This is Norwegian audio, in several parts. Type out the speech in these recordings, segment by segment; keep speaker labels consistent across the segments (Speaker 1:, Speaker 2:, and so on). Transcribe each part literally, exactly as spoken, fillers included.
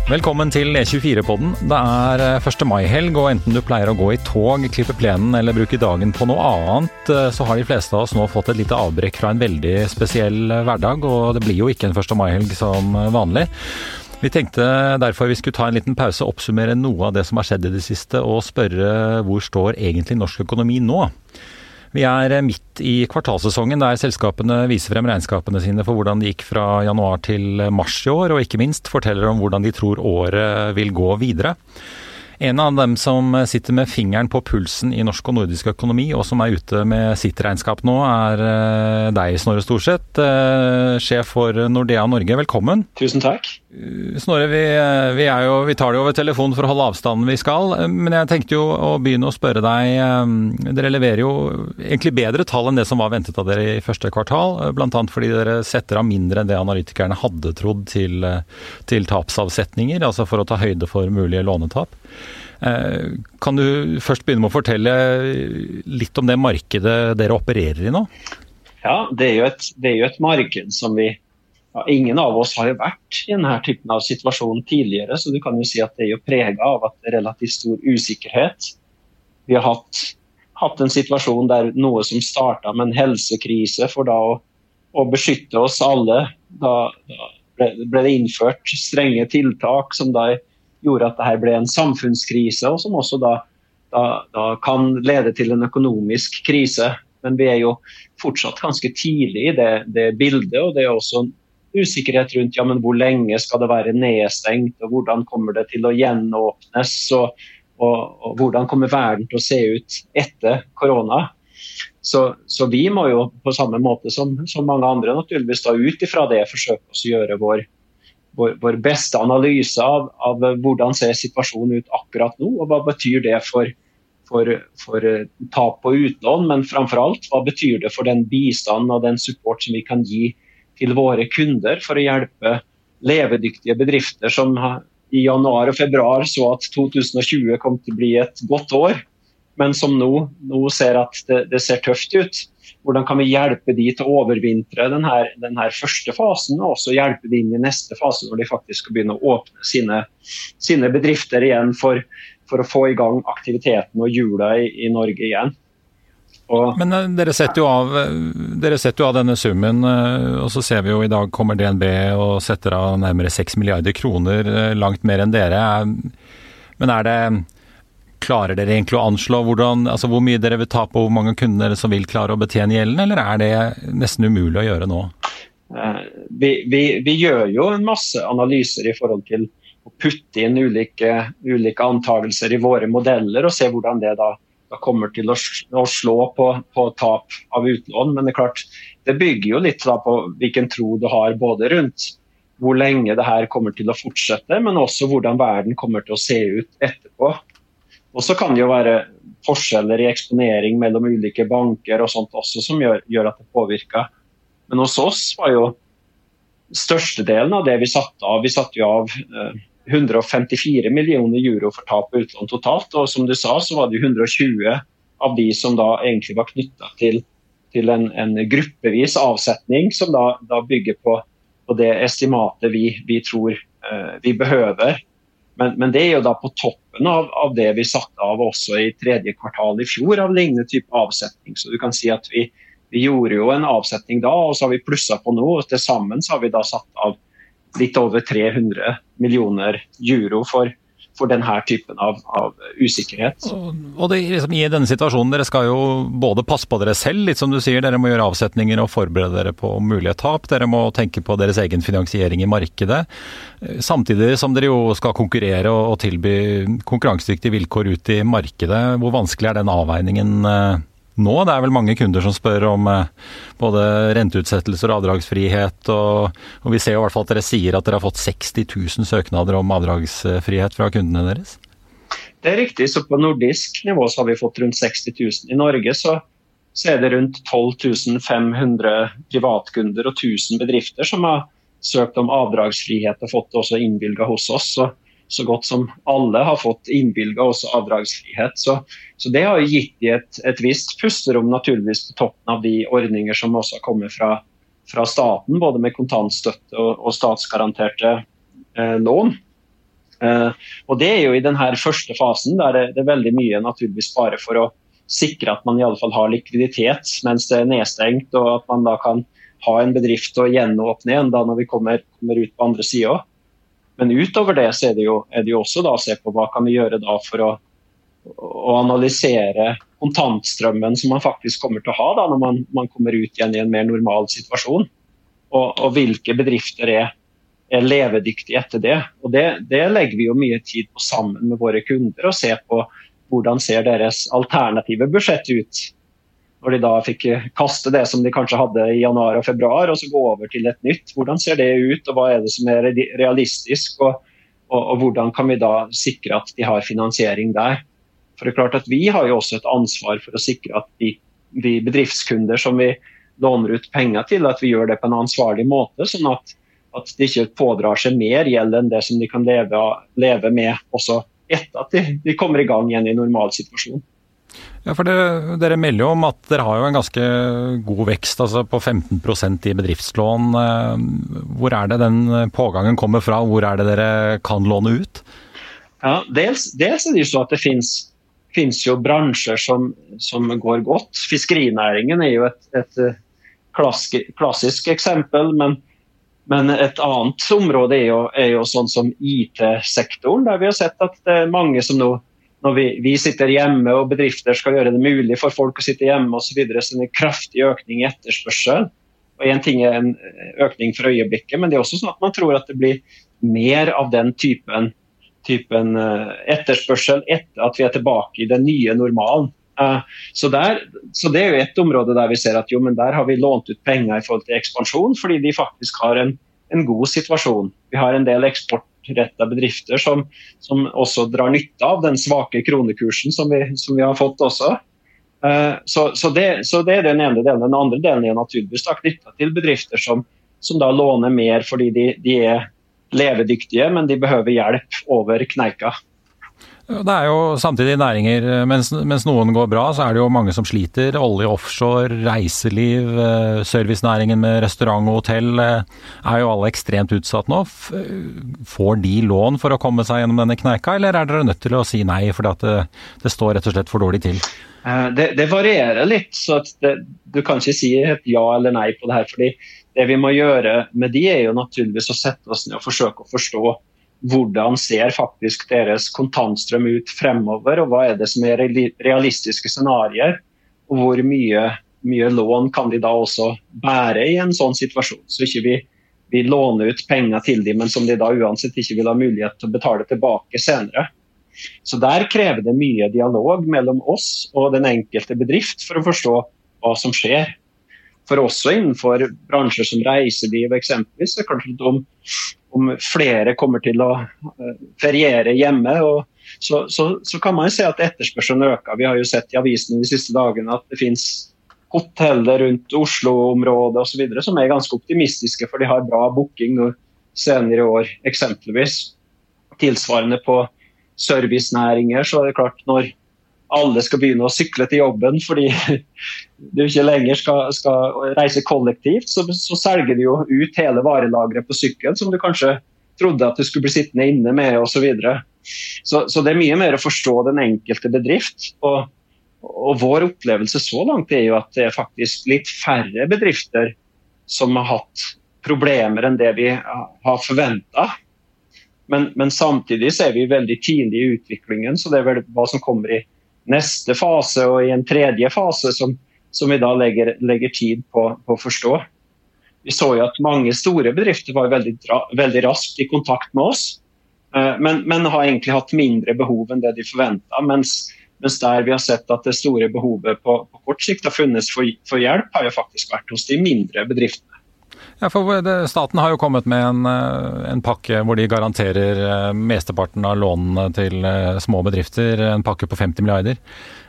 Speaker 1: Velkommen til E tjuefire-podden. Det er første mai-helg, og enten du pleier å gå i tog, klippe plenen eller bruke dagen på noe annet, så har de fleste av oss nå fått et lite avbrekk fra en veldig spesiell hverdag, og det blir jo ikke en første mai-helg som vanlig. Vi tenkte derfor vi skulle ta en liten pause, oppsummere noe av det som har skjedd i det siste, og spørre hvor står egentlig norsk økonomi nå? Vi er midt i kvartalsesongen der selskapene viser frem regnskapene sine for hvordan det gikk fra januar til mars i år, og ikke minst forteller om hvordan de tror året vil gå videre. En av dem som sitter med fingeren på pulsen i norsk og nordisk økonomi, og som er ute med sitt regnskap nå, er deg, Snorre Storseth, sjef for Nordea Norge. Velkommen.
Speaker 2: Tusen takk.
Speaker 1: Snorre, vi, vi, er jo, vi tar det over telefon for å holde avstanden vi skal, men jeg tenkte jo å begynne å spørre deg. Dere leverer jo egentlig bedre tall enn det som var ventet av dere i første kvartal, blant annet fordi dere setter av mindre enn det analytikerne hadde trodd til, til tapsavsetninger, altså for å ta høyde for mulige lånetap. Kan du først begynne med å fortelle litt om det markedet dere opererer i nå?
Speaker 2: Ja, det er jo et, det er jo et marked som vi, ja, ingen av oss har jo vært i denne typen av situasjon tidligere, så du kan jo si at det er jo preget av at det er relativt stor usikkerhet. Vi har hatt, hatt en situasjon der noe som startet med en helsekrise for da å, å beskytte oss alle. Da, da ble, ble det innført strenge tiltak som da gjorde at dette ble en samfunnskrise, og som også da, da, da kan lede til en økonomisk krise. Men vi er jo fortsatt ganske tidlig i det, det bildet, og det er også usikkerhet rundt ja, men hvor lenge skal det være nedstengt, og hvordan kommer det til å gjenåpnes, og, og, og hvordan kommer verden til å se ut etter korona. Så, så vi må jo på samme måte som, som mange andre naturligvis da ut ifra det forsøke oss å gjøre vår Vår, vår beste analyse av, av hvordan ser situasjonen ut akkurat nå, og hva betyr det for, for, for tap på utlån, men framfor alt, hva betyr det for den bistand og den support som vi kan gi til våre kunder for å hjelpe levedyktige bedrifter som i januar og februar så at to tusen og tjue kom til å bli et godt år, men som nå, nå ser at det, det ser tøft ut. Hvordan kan vi hjelpe de til å overvintre denne, denne første fasen, og også hjelpe de inn i neste fase når de faktisk skal begynne å åpne sine, sine bedrifter igjen for, for å få i gang aktiviteten og hjula i, i Norge igjen. Og,
Speaker 1: Men dere setter, jo av, dere setter jo av denne summen, og så ser vi jo i dag kommer D N B og setter av nærmere seks milliarder kroner, langt mer enn dere. Men er det... Klarer dere egentlig å anslå hvordan, altså hvor mye dere vil ta på, hvor mange kunder som vil klare å betjene gjelden, eller er det nesten umulig å gjøre nå?
Speaker 2: Vi, vi, vi gjør jo en masse analyser i forhold til å putte inn ulike, ulike antagelser i våre modeller og se hvordan det da, da kommer til å, å slå på, på tap av utlån. Men det er klart, det bygger jo litt da på hvilken tro du har både rundt hvor lenge det her kommer til å fortsette, men også hvordan verden kommer til å se ut etterpå. Og så kan det jo være forskjeller i eksponering mellom ulike banker og sånt også som gjør, gjør at det påvirker. Men hos oss var jo størstedelen av det vi satte av, vi satte jo av eh, hundre og femtifire millioner euro for tap på utlån totalt, og som du sa så var det hundre og tjue av de som da egentlig var knyttet til, til en, en gruppevis avsetning som da, da bygger på, på det estimatet vi, vi tror eh, vi behøver. Men, men det er jo da på toppen av, av det vi satte av også i tredje kvartal i fjor av lignende type avsetning. Så du kan si at vi, vi gjorde jo en avsetning da, og så har vi plusset på noe, og til sammen så har vi da satt av litt over tre hundre millioner euro for, for denne typen av, av usikkerhet.
Speaker 1: Og, og det, liksom, i denne situasjonen, dere skal jo både passe på dere selv, litt som du sier, dere må gjøre avsetninger og forberede dere på mulige tap, dere må tenke på deres egen finansiering i markedet, samtidig som dere jo skal konkurrere og, og tilby konkurransedyktige vilkår ut i markedet. Hvor vanskelig er den avveiningen eh, nå? Det er vel mange kunder som spør om eh, både renteutsettelser og avdragsfrihet, og, og vi ser jo i hvert fall at dere sier at dere har fått seksti tusen søknader om avdragsfrihet fra kundene deres.
Speaker 2: Det er riktig, så på nordisk nivå så har vi fått rundt seksti tusen. I Norge så, så er det rundt tolv tusen fem hundre privatkunder og tusen bedrifter som har søkt om avdragsfrihet og fått det også innvilget hos oss. Så, så godt som alle har fått innvilget også avdragsfrihet. Så, så det har gitt de et, et visst pusterom naturligvis på toppen av de ordninger som også har kommet fra, fra staten, både med kontantstøtte og, og statsgaranterte eh, lån. Uh, og det er jo i denne første fasen, der det, det er veldig mye naturligvis bare for å sikre at man i alle fall har likviditet mens det er nedstengt, og at man da kan ha en bedrift å gjenåpne igjen da når vi kommer, kommer ut på andre siden. Men utover det så er det, jo, er det jo også da å se på hva kan vi gjøre da for å, å analysere kontantstrømmen som man faktisk kommer til å ha da når man, man kommer ut igjen i en mer normal situasjon. Og, og hvilke bedrifter er, er levedyktige etter det. Og det, det legger vi jo mye tid på sammen med våre kunder og se på hvordan ser deres alternative budsjett ut. Når de da fikk kaste det som de kanskje hadde i januar og februar, og så gå over til et nytt. Hvordan ser det ut, og hva er det som er realistisk, og, og, og hvordan kan vi da sikre at de har finansiering der? For det er klart at vi har jo også et ansvar for å sikre at de, de bedriftskunder som vi låner ut penger til, at vi gjør det på en ansvarlig måte, sånn at, at de ikke pådrar seg mer gjeld enn det som de kan leve, leve med også etter at de, de kommer i gang igjen i normal situasjon.
Speaker 1: Ja, for dere, dere melder jo om at dere har jo en ganske god vekst, altså på femten prosent i bedriftslån. Hvor er det den pågangen kommer fra? Hvor er det dere kan låne ut?
Speaker 2: Ja, dels, dels er det jo så at det finnes, finnes jo bransjer som, som går godt. Fiskerinæringen er jo et, et klassisk, klassisk eksempel, men, men et annet område er jo, er jo sånn som I T-sektoren, der vi har sett at det er mange som nå når vi, vi sitter hjemme og bedrifter skal gjøre det mulig for folk å sitte hjemme og så videre, så det er en kraftig økning i etterspørsel. Og en ting er en økning for øyeblikket, men det er også sånn at man tror at det blir mer av den typen, typen etterspørsel etter at vi er tilbake i den nye normalen. Så, der, så det er jo et område der vi ser at jo, men der har vi lånt ut penger i forhold til ekspansjon, fordi de faktisk har en, en god situasjon. Vi har en del eksport retta bedrifter som, som også drar nytte av den svake kronekursen som vi, som vi har fått også. Uh, så, så, det, så det er den ene delen. Den andre delen er naturligvis knyttet til bedrifter som, som da låner mer fordi de, de er levedyktige, men de behøver hjelp over kneika.
Speaker 1: Det er jo samtidig næringer, mens, mens noen går bra, så er det jo mange som sliter. Olje, offshore, reiseliv, servicenæringen med restaurant og hotell er jo alle ekstremt utsatt nå. Får de lån for å komme seg gjennom denne kneika, eller er dere nødt til å si nei, fordi at det, det står rett og slett for dårlig til?
Speaker 2: Det, det varierer litt, så at det, du kan ikke si et ja eller nei på det her, fordi det vi må gjøre med de er jo naturligvis å sette oss ned og forsøke å forstå hvordan ser faktisk deres kontantstrøm ut fremover, og hva er det som er realistiske scenarier, og hvor mye, mye lån kan de da også bære i en sånn situasjon, så ikke vi, vi låner ut penger til dem, men som de da uansett ikke vil ha mulighet til å betale tilbake senere. Så der krever det mye dialog mellom oss og den enkelte bedrift for å forstå hva som skjer. For også innenfor bransjer som reiseliv eksempelvis, så kanskje om om flere kommer til å feriere hjemme, og så, så, så kan man jo se at etterspørselen øker. Vi har jo sett i avisen de siste dagene at det finnes hoteller rundt Oslo-området og så videre, som er ganske optimistiske, for de har bra booking nå senere i år, eksempelvis. Tilsvarende på servicenæringer, så er det klart når alle skal begynne å sykle til jobben fordi du ikke lenger skal, skal reise kollektivt, så, så selger de jo ut hele varelagret på sykkel som du kanskje trodde at du skulle bli sittende inne med og så videre. Så, så det er mye mer å forstå den enkelte bedrift, og, og vår opplevelse så langt er jo at det er faktisk litt færre bedrifter som har hatt problemer enn det vi har forventet. Men, men samtidig så er vi veldig tidlig i utviklingen, så det er vel hva som kommer i neste fase og i en tredje fase som, som vi da legger, legger tid på, på å forstå. Vi så jo at mange store bedrifter var veldig, veldig raskt i kontakt med oss, men, men har egentlig hatt mindre behov enn det de forventet, mens, mens der vi har sett at det store behovet på, på kort sikt har funnes for, for hjelp, har jo faktisk vært hos de mindre bedriftene.
Speaker 1: Ja, for det, staten har jo kommet med en, en pakke hvor de garanterer mesteparten av lånene til små bedrifter, en pakke på femti milliarder.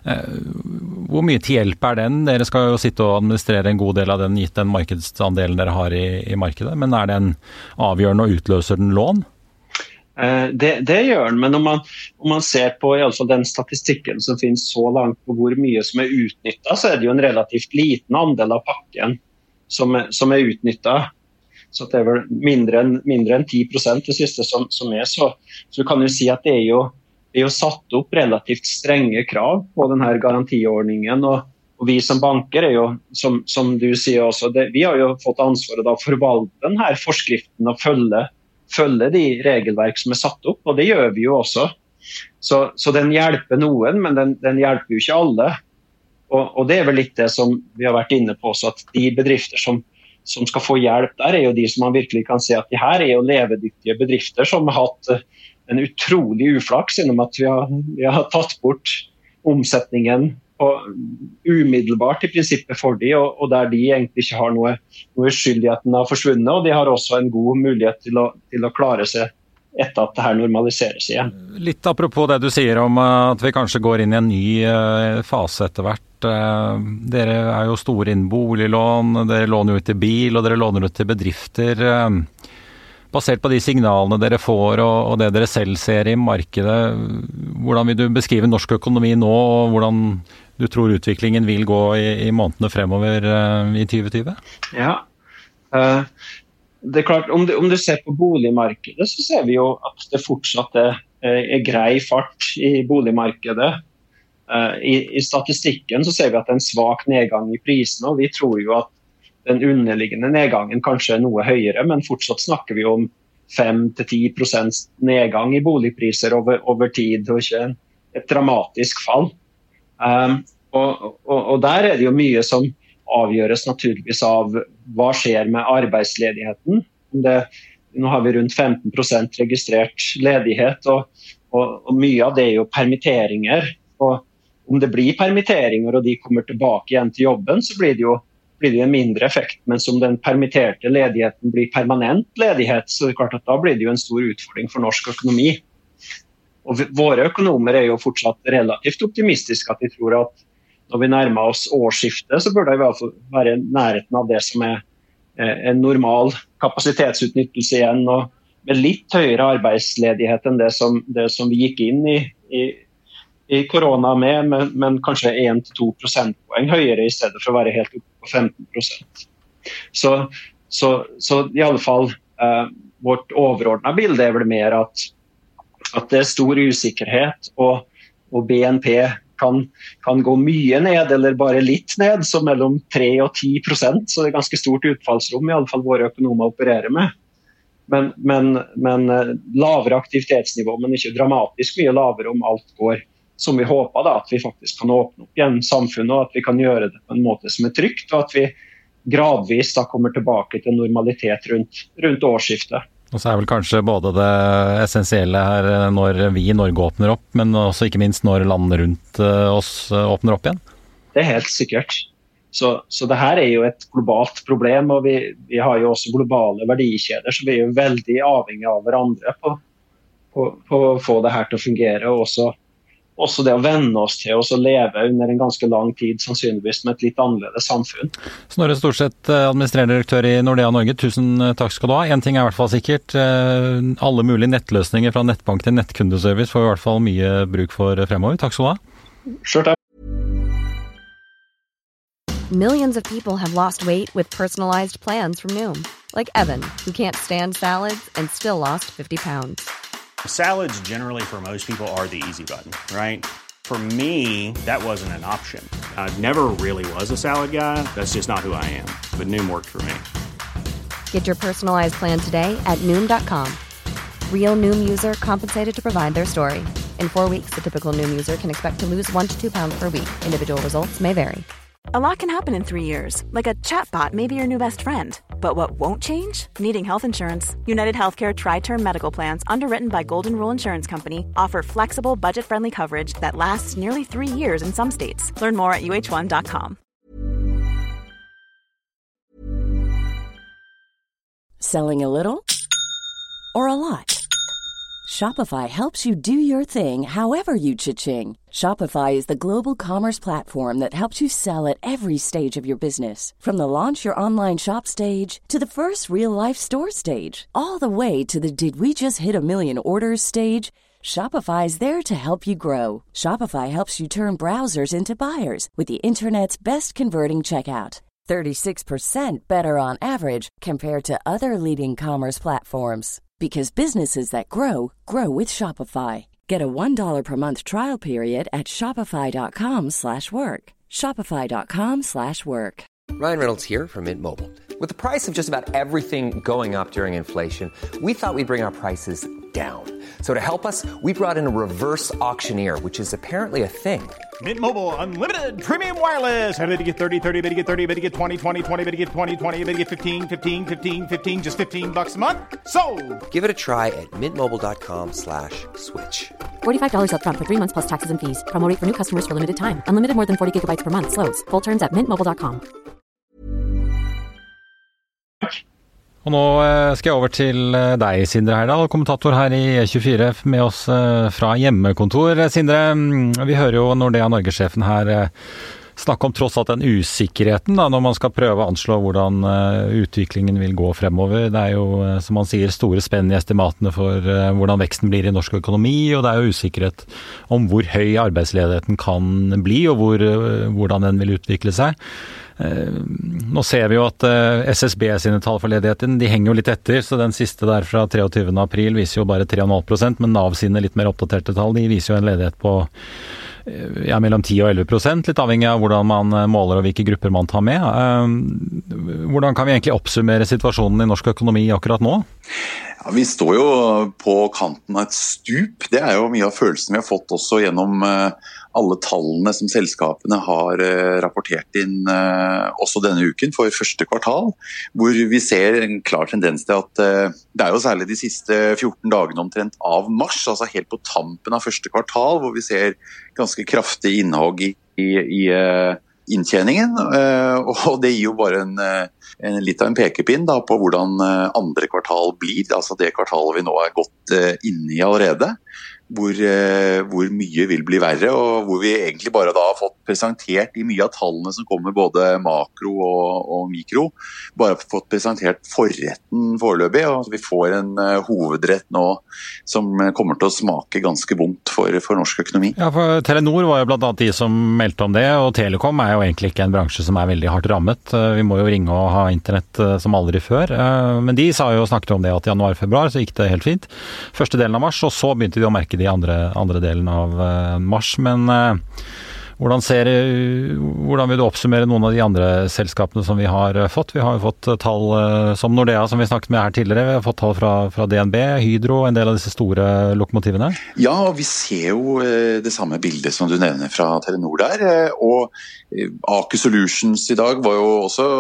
Speaker 1: Hvor mye til hjelp er den? Dere skal jo sitte og administrere en god del av den gitt den markedsandelen dere har i, i markedet, men er den avgjørende og utløser den lån?
Speaker 2: Det, det gjør den, men om man, om man ser på i alle fall den statistikken som finnes så langt på hvor mye som er utnyttet, så er det jo en relativt liten andel av pakken som, som er utnyttet. Så det er vel mindre enn, mindre enn ti prosent det siste som, som er. Så, så du kan jo si at det er jo, det er jo satt opp relativt strenge krav på denne garantiordningen. Og, og vi som banker er jo, som, som du sier også, det, vi har jo fått ansvaret da for å forvalte denne forskriften og følge, følge de regelverk som er satt opp, og det gjør vi jo også. Så, så den hjelper noen, men den, den hjelper jo ikke alle. Og, og det er vel litt det som vi har vært inne på også, at de bedrifter som, som skal få hjelp der, er jo de som man virkelig kan se at de her er jo levedyktige bedrifter som har hatt en utrolig uflaks gjennom at vi har, vi har tatt bort omsetningen og umiddelbart i prinsippet for de, og, og der de egentlig ikke har noe, noe skyld i at den har forsvunnet, og de har også en god mulighet til å, til å klare seg etter at det her normaliseres igjen.
Speaker 1: Litt apropos det du sier om at vi kanskje går inn i en ny fase etter hvert. Dere er jo store innen boliglån, dere låner ut til bil, og dere låner ut til bedrifter. Basert på de signalene dere får og det dere selv ser i markedet, hvordan vil du beskrive norsk økonomi nå, og hvordan du tror utviklingen vil gå i, i månedene fremover i tjue tjue?
Speaker 2: Ja, uh, det er klart, om du, om du ser på boligmarkedet, så ser vi jo at det fortsatt er, er grei fart i boligmarkedet. Uh, i, I statistikken så ser vi at det er en svak nedgang i prisene, og vi tror jo at den underliggende nedgangen kanskje er noe høyere, men fortsatt snakker vi om fem til ti prosent nedgang i boligpriser over, over tid, og ikke et dramatisk fall. Um, og, og, og der er det jo mye som avgjøres naturligvis av hva skjer med arbeidsledigheten. Det, nå har vi rundt femten prosent registrert ledighet, og, og, og mye av det er jo permitteringer. Og om det blir permitteringer og de kommer tilbake igjen til jobben, så blir det jo blir det en mindre effekt. Men som den permitterte ledigheten blir permanent ledighet, så er det klart at da blir det jo en stor utfordring for norsk økonomi. Og våre økonomer er jo fortsatt relativt optimistiske, at de tror at når vi nærmer oss årsskiftet, så burde det i hvert fall være nærheten av det som er en normal kapasitetsutnyttelse igjen, og med litt høyere arbeidsledighet enn det som, det som vi gikk inn i, i, i korona med, men, men kanskje en til to prosentpoeng høyere i stedet for å være helt oppe på femten prosent. Så, så, så i alle fall, eh, vårt overordnede bilde er vel mer at, at det er stor usikkerhet, og, og B N P Kan, kan gå mye ned eller bare litt ned, så mellom tre og ti prosent, så det er ganske stort utfallsrom i alle fall våre økonomer opererer med. Men, men, men lavere aktivitetsnivå, men ikke dramatisk mye lavere om alt går som vi håper da, at vi faktisk kan åpne opp igjen samfunnet, og at vi kan gjøre det på en måte som er trygt, og at vi gradvis da kommer tilbake til normalitet rundt, rundt årsskiftet.
Speaker 1: Og så er vel kanskje både det essensielle her når vi i Norge åpner opp, men også ikke minst når landene rundt oss åpner opp igjen?
Speaker 2: Det er helt sikkert. Så, så det her er jo et globalt problem, og vi, vi har jo også globale verdikjeder, så vi er jo veldig avhengig av hverandre på, på, på å få det her til å fungere, og også også det å venne oss til å leve under en ganske lang tid, sannsynligvis med et litt annerledes samfunn.
Speaker 1: Snorre Storseth, administrerende direktør i Nordea Norge, tusen takk skal du ha. En ting er i hvert fall sikkert, alle mulige nettløsninger fra nettbank til nettkundeservice får i hvert fall mye bruk for fremover. Takk skal du ha.
Speaker 2: Sure, takk.
Speaker 3: Millions of people have lost weight with personalized plans from Noom. Like Evan, who can't stand salads and still lost fifty pounds.
Speaker 4: Salads generally for most people are the easy button, right? For me, that wasn't an option. I never really was a salad guy. That's just not who I am. But Noom worked for me.
Speaker 3: Get your personalized plan today at Noom dot com. Real Noom user compensated to provide their story. In four weeks, the typical Noom user can expect to lose one to two pounds per week. Individual results may vary.
Speaker 5: A lot can happen in three years, like a chatbot may be your new best friend. But what won't change? Needing health insurance. United Healthcare Tri-Term Medical Plans, underwritten by Golden Rule Insurance Company, offer flexible, budget-friendly coverage that lasts nearly three years in some states. Learn more at U H one dot com.
Speaker 6: Selling a little or a lot? Shopify helps you do your thing however you cha-ching. Shopify is the global commerce platform that helps you sell at every stage of your business. From the launch your online shop stage to the first real-life store stage, all the way to the did we just hit a million orders stage. Shopify is there to help you grow. Shopify helps you turn browsers into buyers with the internet's best converting checkout. thirty-six percent better on average compared to other leading commerce platforms. Because businesses that grow, grow with Shopify. Get a one dollar per month trial period at shopify.com slash work. Shopify.com slash work.
Speaker 7: Ryan Reynolds here from Mint Mobile. With the price of just about everything going up during inflation, we thought we'd bring our prices down. So to help us, we brought in a reverse auctioneer, which is apparently a thing.
Speaker 8: Mint Mobile Unlimited Premium Wireless. How to get thirty, thirty, how to get thirty, how to get twenty, twenty, twenty, how to get twenty, twenty, how to get fifteen, fifteen, fifteen, fifteen, just fifteen bucks a month? Sold!
Speaker 7: Give it a try at mintmobile.com slash switch.
Speaker 9: forty-five dollars up front for three months plus taxes and fees. Promo rate for new customers for limited time. Unlimited more than forty gigabytes per month. Slows full terms at mint mobile dot com.
Speaker 1: Og nå skal jeg over til deg, Sindre Herdal, kommentator her i E tjuefire med oss fra hjemmekontor. Sindre, vi hører jo Nordea Norge-sjefen her snakke om tross alt den usikkerheten da, når man skal prøve å anslå hvordan utviklingen vil gå fremover. Det er jo, som man sier, store spenn i estimatene for hvordan veksten blir i norsk økonomi, og det er jo usikkerhet om hvor høy arbeidsledigheten kan bli, og hvor, hvordan den vil utvikle seg. Nå ser vi jo at S S B sine tall for ledigheten, de henger jo litt etter, så den siste der fra treogtyvende april viser jo bare tre komma fem prosent, men Nav sine litt mer oppdaterte tall, de viser jo en ledighet på ja, mellom ti og elleve prosent, litt avhengig av hvordan man måler og hvilke grupper man tar med. Hvordan kan vi egentlig oppsummere situasjonen i norsk økonomi akkurat nå?
Speaker 10: Ja, vi står jo på kanten av et stup. Det er jo mye av følelsen vi har fått også gjennom alle tallene som selskapene har rapportert inn også denne uken for første kvartal, hvor vi ser en klar tendens til at det er jo særlig de siste fjorten dagene omtrent av mars, altså helt på tampen av første kvartal, hvor vi ser ganske kraftig innhogg i, i, i inntjeningen, og det gir jo bare en, en litt av en pekepinn da, på hvordan andre kvartal blir, altså det kvartalet vi nå er godt inne i allerede, hvor, hvor mye vil bli verre, og hvor vi egentlig bare da har fått presentert i mye av tallene som kommer både makro og, og mikro, bare fått presentert forretten foreløpig, og vi får en uh, hovedrett nå som kommer til å smake ganske vondt for, for norsk økonomi.
Speaker 1: Ja, for Telenor var jo blant annet de som meldte om det, og Telekom er jo egentlig ikke en bransje som er veldig hardt rammet. Vi må jo ringe og ha internett som aldri før, men de sa jo og snakket om det at i januar-februar så gikk det helt fint. Første delen av mars, og så begynte de å merke de andre, andre delen av mars, men hvordan, ser, hvordan vil du oppsummere noen av de andre selskapene som vi har fått? Vi har jo fått tall som Nordea, som vi snakket med her tidligere. Vi har fått tall fra, fra D N B, Hydro, en del av disse store lokomotivene.
Speaker 10: Ja, vi ser jo det samme bildet som du nevner fra Telenor der. Og Aker Solutions i dag var jo også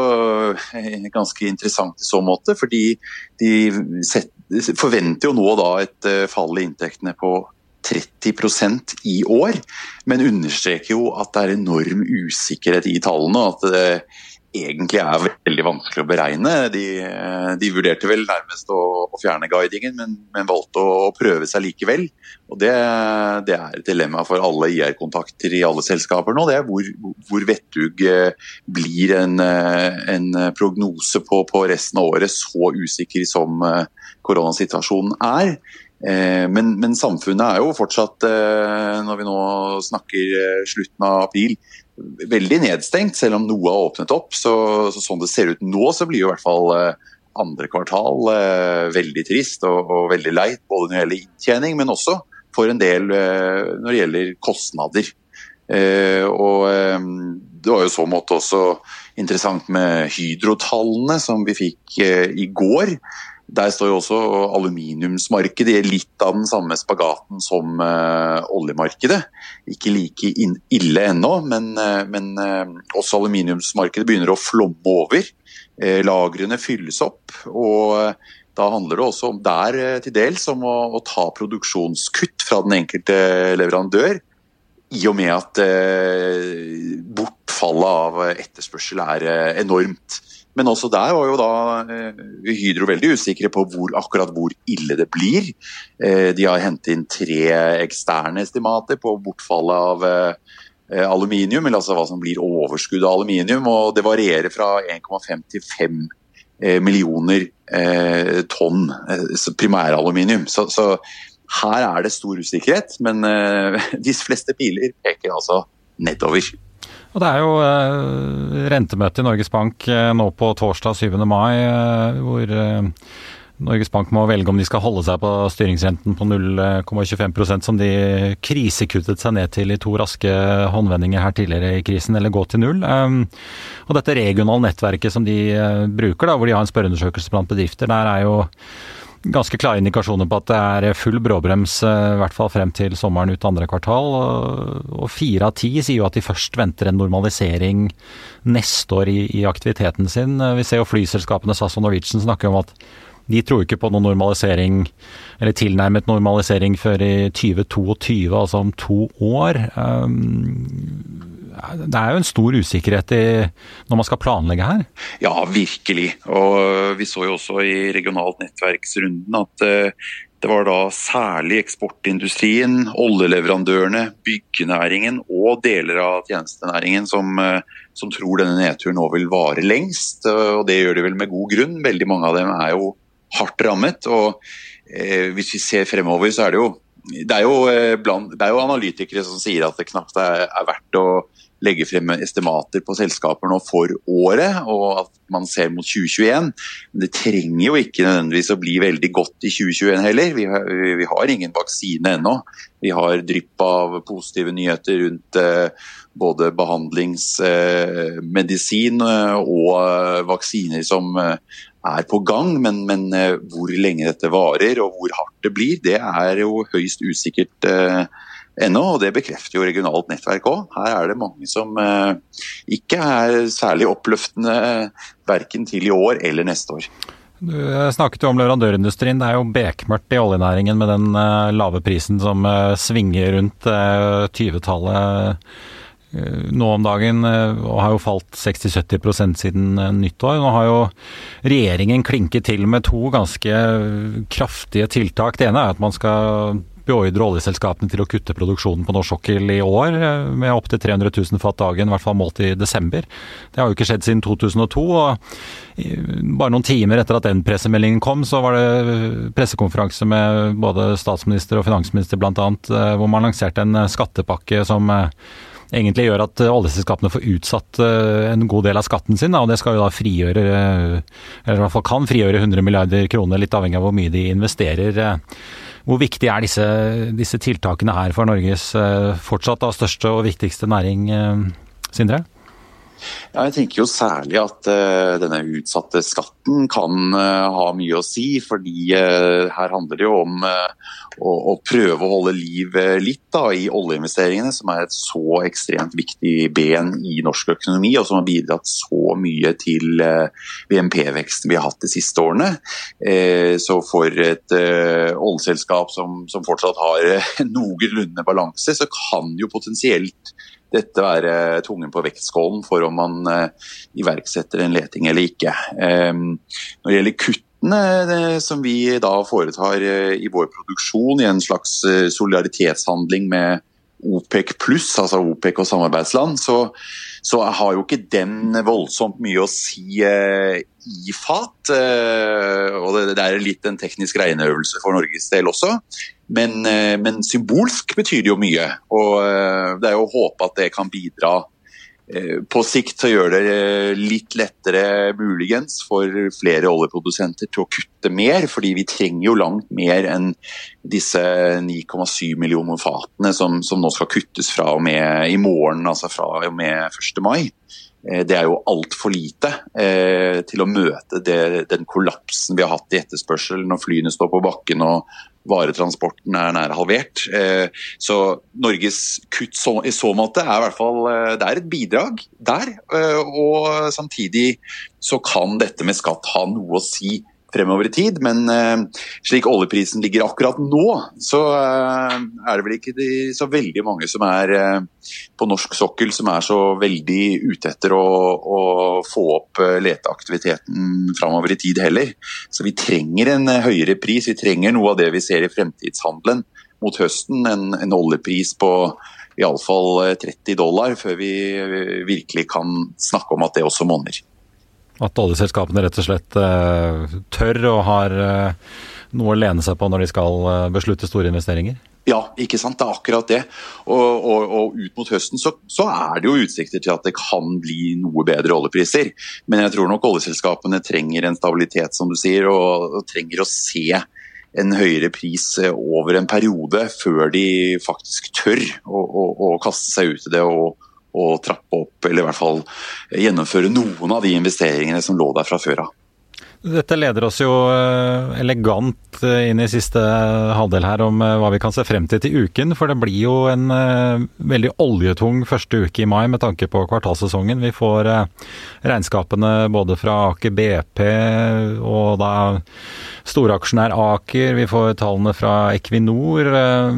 Speaker 10: ganske interessant i så måte, fordi de set, forventer jo nå da et fall i inntektene på tretti prosent i år, men understreker jo at det er enorm usikkerhet i tallene, og at det egentlig er veldig vanskelig å beregne. De, de vurderte vel nærmest å, å fjerne guidingen, men, men valgte å, å prøve seg likevel. Og det, det er et dilemma for alle I R-kontakter i alle selskaper nå, det er hvor, hvor vettug blir en, en prognose på, på resten av året så usikker som koronasituasjonen er. Men, men samfunnet er jo fortsatt, når vi nå snakker slutten av april, veldig nedstengt, selv om noe har åpnet opp. Så, så sånn det ser ut nå, så blir jo i hvert fall andre kvartal veldig trist og, og veldig leit, både når det gjelder inntjening, men også for en del når det gjelder kostnader. Og det var jo så måte også interessant med hydrotallene som vi fikk i går. Der står jo også aluminiumsmarkedet i litt av den samme spagaten som uh, oljemarkedet. Ikke like ille ennå, men, uh, men uh, også aluminiumsmarkedet begynner å flomme over. Uh, lagrene fylles opp, og uh, da handler det også om der uh, til dels om å, å ta produksjonskutt fra den enkelte leverandør, i og med at uh, bortfallet av etterspørsel er uh, enormt. Men også der var jo da eh, Hydro veldig usikre på hvor, akkurat hvor ille det blir. Eh, de har hentet inn tre eksterne estimater på bortfallet av eh, aluminium, eller altså hva som blir overskudd av aluminium, og det varierer fra en komma fem til fem eh, millioner eh, tonn eh, primæraluminium. Så, så her er det stor usikkerhet, men eh, de fleste piler peker altså nedover.
Speaker 1: Og det er jo eh, rentemøte i Norges Bank eh, nå på torsdag syvende mai, eh, hvor eh, Norges Bank må velge om de skal holde seg på styringsrenten på null komma tjuefem prosent som de krisekuttet seg ned til i to raske håndvendinger her tidligere i krisen, eller gå til null. Um, og dette regionale nettverket som de uh, bruker, da, hvor de har en spørreundersøkelse blant bedrifter, der er jo ganske klare indikasjoner på at det er full bråbrems, uh, i hvert fall frem til sommeren ut andre kvartal. Og, og fire av ti sier jo at de først venter en normalisering neste år i, i aktiviteten sin. Uh, vi ser jo flyselskapene S A S og Norwegian snakker om at de tror ikke på noen normalisering, eller tilnærmet normalisering før i tjue tjueto, altså om to år. Det er jo en stor usikkerhet i, når man skal planlegge her.
Speaker 10: Ja, virkelig. Og vi så jo også i regionalt nettverksrunden at det var da særlig eksportindustrien, oljeleverandørene, byggenæringen og deler av tjenestenæringen som, som tror denne nedturen nå vil vare lengst. Og det gjør de vel med god grunn. Veldig mange av dem er jo hardt rammet, og eh, hvis vi ser fremover så er det jo det er jo, eh, blant, det er jo analytikere som sier at det knapt er, er verdt å legge frem estimater på selskaper nå for året, og at man ser mot tjue tjueen. Men det trenger jo ikke nødvendigvis å bli veldig godt i tjue tjueen heller. Vi har, vi har ingen vaksine ennå. Vi har drypp av positive nyheter rundt eh, både behandlingsmedisin eh, og eh, vaksiner som eh, er på gang, men, men uh, hvor lenge dette varer og hvor hardt det blir, det er jo høyst usikkert uh, ennå, og det bekrefter jo regionalt nettverk også. Her er det mange som uh, ikke er særlig oppløftende hverken til i år eller neste år.
Speaker 1: Du snakket jo om leverandørindustrien. Det er jo bekmørkt i oljenæringen med den uh, lave prisen som uh, svinger rundt uh, tjue-tallet nå om dagen, og har jo falt seksti til sytti prosent siden nyttår. Nå har jo regjeringen klinket til med to ganske kraftige tiltak. Det ene er at man skal beordre oljeselskapene til å kutte produksjonen på norsk sokkel i år med opp til tre hundre tusen fat dagen, i hvert fall målt i desember. Det har jo ikke skjedd siden to tusen og to, og bare noen timer etter at den pressemeldingen kom, så var det pressekonferanse med både statsminister og finansminister blant annet, hvor man lanserte en skattepakke som egentlig gjør at oljeselskapene får utsatt en god del av skatten sin, og det skal jo da frigjøre, eller i hvert fall kan frigjøre hundre milliarder kroner, litt avhengig av hvor mye de investerer. Hvor viktig er disse, disse tiltakene her for Norges fortsatt da største og viktigste næring, Sindre?
Speaker 10: Ja, jeg tenker jo særlig at uh, denne utsatte skatten kan uh, ha mye å si, fordi uh, her handler det jo om uh, å, å prøve å holde liv uh, litt da, i oljeinvesteringene, som er et så ekstremt viktig ben i norsk økonomi, og som har bidratt så mye til uh, B N P-veksten vi har hatt de siste årene. Uh, så for et uh, oljeselskap som, som fortsatt har uh, noenlunde balanse, så kan jo potensielt dette være tungen på vektskålen for om man uh, iverksetter en leting eller ikke. Um, når det gjelder kuttene uh, som vi da foretar uh, i vår produksjon i en slags uh, solidaritetshandling med OPEC pluss, altså OPEC og samarbeidsland, så, så har jo ikke den voldsomt mye å si uh, i fat, uh, og det, det er litt en teknisk regneøvelse for Norges del også. Men, men symbolsk betyr det jo mye, og det er jo å håpe at det kan bidra på sikt til å gjøre det litt lettere muligens for flere oljeprodusenter til å kutte mer, fordi vi trenger jo langt mer enn disse ni komma syv millioner fatene som, som nå skal kuttes fra og med i morgen, altså fra og med første mai. Det er jo alt for lite eh, til å møte det, den kollapsen vi har hatt i etterspørsel når flyene står på bakken og varetransporten er nær halvert. Eh, så Norges kutt så, i så måte er i hvert fall det er et bidrag der, eh, og samtidig så kan dette med skatt ha noe å si fremover i tid, men uh, slik oljeprisen ligger akkurat nå, så uh, er det vel ikke de, så veldig mange som er uh, på norsk sokkel som er så veldig ute etter å, å få opp uh, leteaktiviteten fremover i tid heller. Så vi trenger en uh, høyere pris, vi trenger noe av det vi ser i fremtidshandelen mot høsten, en, en oljepris på i alle fall tretti dollar, før vi uh, virkelig kan snakke om at det også monner.
Speaker 1: At oljeselskapene rett og slett uh, tør og har uh, noe å lene seg på når de skal beslutte store investeringer?
Speaker 10: Ja, ikke sant, det er akkurat det. Og, og, og ut mot høsten så, så er det jo utsikter til at det kan bli noe bedre oljepriser. Men jeg tror nok oljeselskapene trenger en stabilitet, som du sier, og, og trenger å se en høyere pris over en periode før de faktisk tør å, å, å kaste seg ut i det og, og trappe opp, eller i hvert fall gjennomføre noen av de investeringene som lå der fra før av.
Speaker 1: Dette leder oss jo elegant inn i siste halvdel her om hva vi kan se frem til til uken, for det blir jo en veldig oljetung første uke i mai med tanke på kvartalsesongen. Vi får regnskapene både fra Aker B P og da storaksjonær Aker, vi får tallene fra Equinor,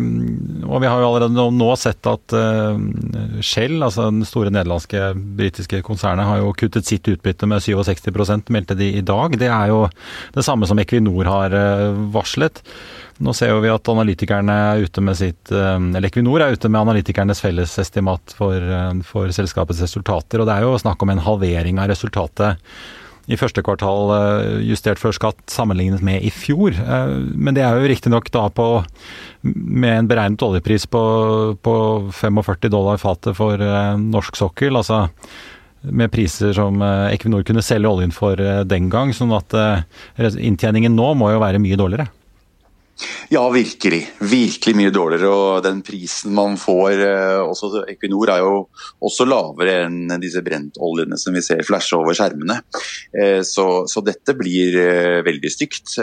Speaker 1: og vi har jo allerede nå sett at Shell, altså den store nederlandske britiske konsernet, har jo kuttet sitt utbytte med sekstisju prosent, meldte de i dag. Det er jo det samme som Equinor har varslet. Nå ser vi at analytikerne er ute med sitt, eller Equinor er ute med analytikernes felles estimat for, for selskapets resultater, og det er jo snakk om en halvering av resultatet i første kvartal justert før skatt sammenlignet med i fjor. Men det er jo riktig nok da på, med en beregnet oljepris på, på førtifem dollar fatet for norsk sokkel, altså med priser som Equinor kunne selge oljen for den gang, sånn at inntjeningen nå må jo være mye dårligere.
Speaker 10: Ja, virkelig. Virkelig mye dårligere, og den prisen man får, også Equinor er jo også lavere enn disse brentoljene som vi ser flashe over skjermene. Så, så dette blir veldig stygt.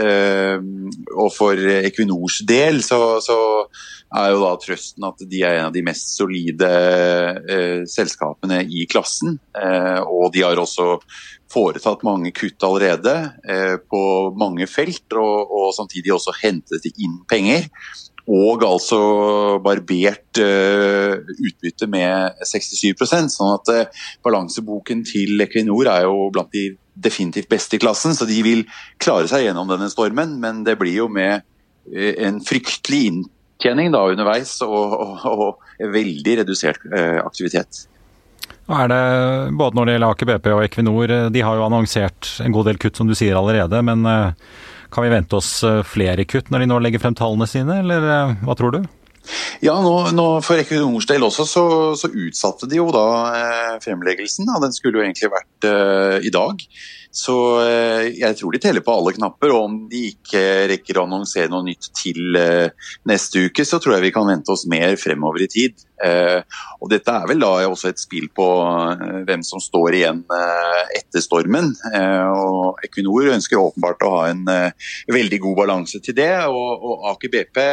Speaker 10: Og for Equinors del så, så er jo da trøsten at de er en av de mest solide eh, selskapene i klassen, eh, og de har også foretatt mange kutt allerede eh, på mange felt, og, og samtidig også hentet inn penger, og altså barbert eh, utbytte med sekstisju prosent, sånn at eh, balanseboken til Equinor er jo blant de definitivt beste i klassen, så de vil klare seg gjennom denne stormen, men det blir jo med eh, en fryktelig inntjening tjening da underveis, og, og, og veldig redusert eh, aktivitet.
Speaker 1: Hva er det, både når det gjelder Aker B P og Equinor, de har jo annonsert en god del kutt som du sier allerede, men eh, kan vi vente oss flere kutt når de nå legger frem tallene sine, eller eh, hva tror du?
Speaker 10: Ja, nå, nå for Equinors del også, så, så utsatte de jo da eh, fremleggelsen, da. Den skulle jo egentlig vært eh, i dag. Så eh, jeg tror de teller på alle knapper, og om de ikke rekker å annonsere noe nytt til eh, neste uke, så tror jeg vi kan vente oss mer fremover i tid. Eh, og dette er vel da også et spill på eh, hvem som står igjen eh, etter stormen. Eh, og Equinor ønsker åpenbart å ha en eh, veldig god balanse til det, og, og Aker B P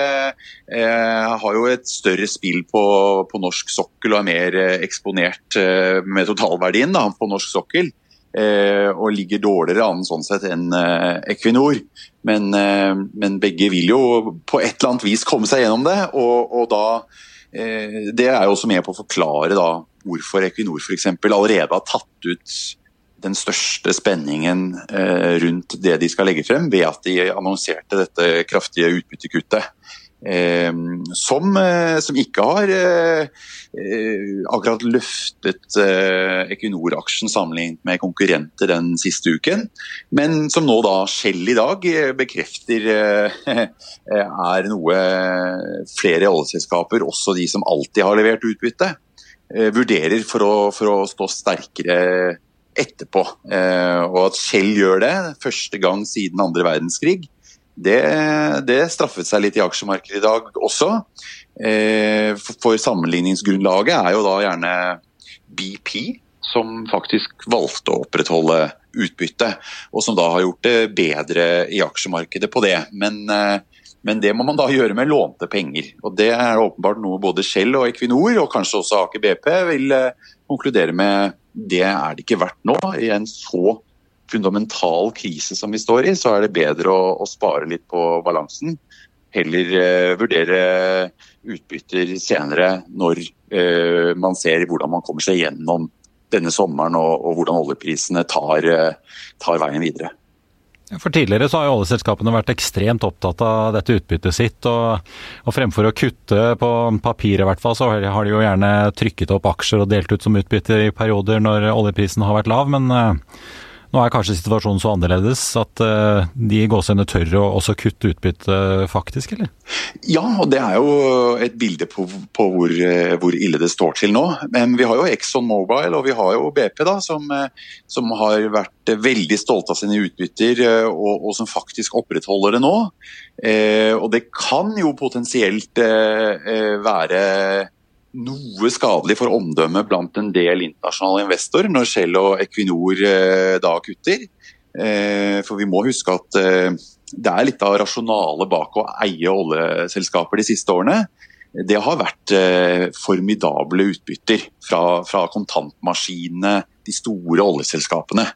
Speaker 10: eh, har jo et større spill på, på norsk sokkel og er mer eh, eksponert eh, med totalverdien da, på norsk sokkel. Eh, og ligger dårligere an sånn sett enn eh, Equinor. Men, eh, men begge vil jo på et eller annet vis komme seg gjennom det, og, og da, eh, det er jo også med på å forklare da, hvorfor Equinor for eksempel allerede har tatt ut den største spenningen eh, rundt det de skal legge frem, ved at de annonserte dette kraftige utbyttekuttet. Eh, som, eh, som ikke har eh, akkurat løftet eh, Equinor-aksjen sammenlignet med konkurrenter den siste uken, men som nå da Shell i dag bekrefter eh, er noe flere oljeselskaper, også de som alltid har levert utbytte, eh, vurderer for å, for å stå sterkere etterpå. Eh, og at Shell gjør det første gang siden andre verdenskrig, Det, det straffet seg litt i aksjemarkedet i dag også. Eh, for, for sammenligningsgrunnlaget er jo da gjerne B P, som faktisk valgte å opprettholde utbytte, og som da har gjort det bedre i aksjemarkedet på det. Men, eh, men det må man da gjøre med lånte penger. Og det er åpenbart noe både Shell og Equinor, og kanskje også Aker B P, vil eh, konkludere med. Det er det ikke verdt nå i en så fundamental krise som vi står i, så er det bedre å, å spare litt på balansen. Heller eh, vurdere utbytter senere når eh, man ser hvordan man kommer seg gjennom denne sommeren, og, og hvordan oljeprisene tar, eh, tar veien videre.
Speaker 1: For tidligere så har jo oljeselskapene vært ekstremt opptatt av dette utbyttet sitt, og, og fremfor å kutte på papir i hvert fall, så har de jo gjerne trykket opp aksjer og delt ut som utbytte i perioder når oljeprisen har vært lav, men eh, Nå er kanskje situasjonen så annerledes at uh, de i gåsehudene tør å også kutte utbytte faktisk, eller?
Speaker 10: Ja, og det er jo et bilde på, på hvor, hvor ille det står til nå. Men vi har jo Exxon Mobil, og vi har jo B P da, som, som har vært veldig stolte av sine utbytter, og, og som faktisk opprettholder det nå. Eh, og det kan jo potensielt eh, være noe skadelig for omdømmet blant en del internasjonale investorer når Shell og Equinor eh, da kutter. Eh, for vi må huske at eh, det er litt av rasjonale bak å eie oljeselskaper de siste årene. Det har vært eh, formidable utbytter fra, fra kontantmaskinene, de store oljeselskapene.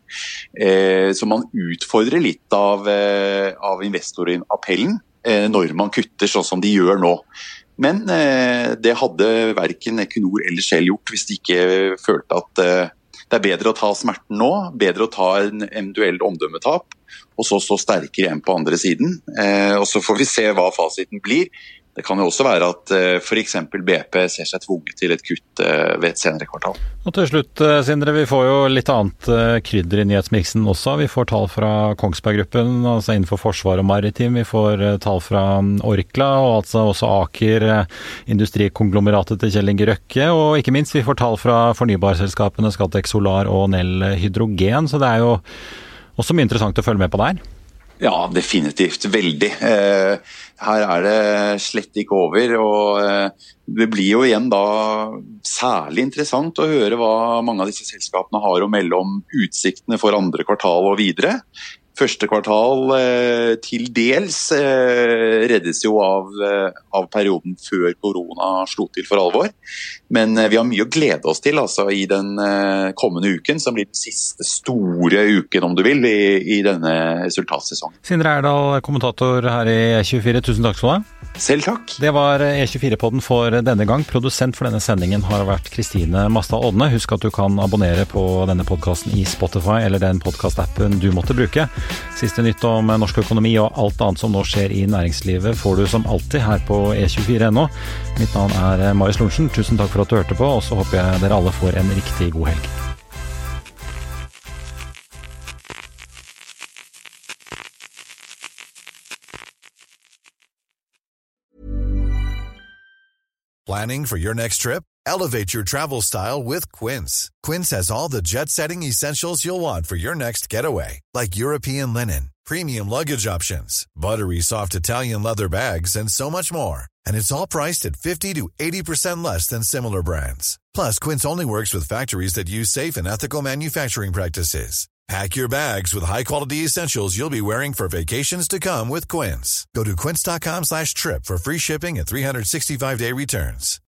Speaker 10: Eh, så man utfordrer litt av, eh, av investorappellen eh, når man kutter sånn som de gjør nå. Men eh, det hadde hverken Equinor eller Shell gjort hvis de ikke følte at eh, det er bedre å ta smerten nå, bedre å ta en eventuell omdømmetap, og så stå sterkere igjen på andre siden. Eh, og så får vi se hva fasiten blir. Det kan jo også være at eh, for eksempel B P ser seg tvunget til et kutt eh, ved et senere kvartal.
Speaker 1: Og til slutt, Sindre, vi får jo litt annet eh, krydder i nyhetsmiksen også. Vi får tall fra Kongsberg-gruppen, altså innenfor forsvar og maritim. Vi får eh, tall fra Orkla, og altså også Aker, eh, industrikonglomeratet til Kjell Inge Røkke. Og ikke minst, vi får tall fra fornybarselskapene Scatec Solar og Nel Hydrogen. Så det er jo også mye interessant å følge med på der.
Speaker 10: Ja, definitivt. Veldig. Eh, her er det slett ikke over, og eh, det blir jo igjen da særlig interessant å høre hva mange av disse selskapene har å melde om utsiktene for andre kvartal og videre. Første kvartal eh, til dels eh, reddes jo av, eh, av perioden før korona slo til for alvor. Men eh, vi har mye å glede oss til altså, i den eh, kommende uken, som blir den siste store uken, om du vil, i, i denne resultatsesongen.
Speaker 1: Sindre Erdal, kommentator her i E tjuefire, tusen takk skal du ha.
Speaker 10: Selv takk.
Speaker 1: Det var E tjuefire-podden for denne gang. Produsent for denne sendingen har vært Kristine Mastad Odne. Husk at du kan abonnere på denne podcasten i Spotify eller den podcast-appen du måtte bruke. Siste nytt om norsk økonomi og alt annet som nå skjer i næringslivet får du som alltid her på E tjuefire punktum no. Mitt navn er Marius Lorentzen. Tusen takk for at du hørte på, og så håper jeg dere alle får en riktig god helg.
Speaker 11: Planning for your next trip? Elevate your travel style with Quince. Quince has all the jet-setting essentials you'll want for your next getaway, like European linen, premium luggage options, buttery soft Italian leather bags, and so much more. And it's all priced at fifty to eighty percent less than similar brands. Plus, Quince only works with factories that use safe and ethical manufacturing practices. Pack your bags with high-quality essentials you'll be wearing for vacations to come with Quince. Go to quince.com slash trip for free shipping and three sixty-five day returns.